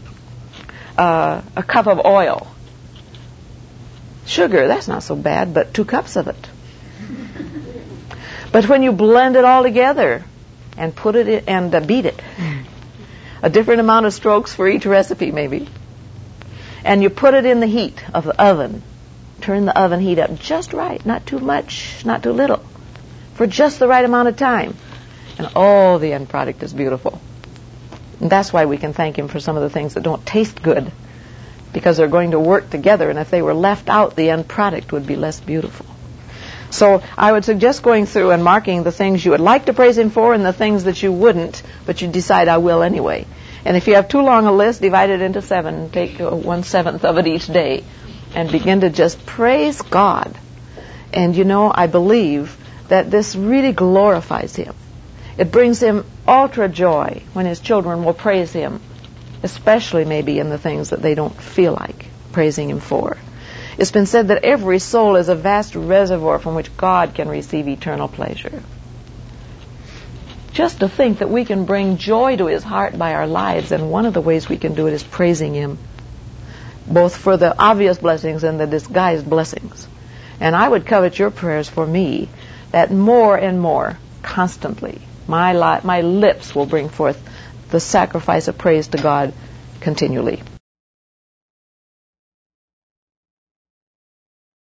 Speaker 1: A cup of oil. Sugar, that's not so bad, but 2 cups of it. But when you blend it all together and put it in, and beat it, a different amount of strokes for each recipe maybe, and you put it in the heat of the oven, turn the oven heat up just right, not too much, not too little, for just the right amount of time, and oh, the end product is beautiful. And that's why we can thank Him for some of the things that don't taste good, because they're going to work together, and if they were left out, the end product would be less beautiful. So I would suggest going through and marking the things you would like to praise Him for and the things that you wouldn't, but you decide I will anyway. And if you have too long a list, divide it into 7. Take 1/7 of it each day and begin to just praise God. And you know, I believe that this really glorifies Him. It brings Him ultra joy when His children will praise Him, especially maybe in the things that they don't feel like praising Him for. It's been said that every soul is a vast reservoir from which God can receive eternal pleasure. Just to think that we can bring joy to His heart by our lives, and one of the ways we can do it is praising Him, both for the obvious blessings and the disguised blessings. And I would covet your prayers for me, that more and more, constantly, my lips will bring forth the sacrifice of praise to God continually.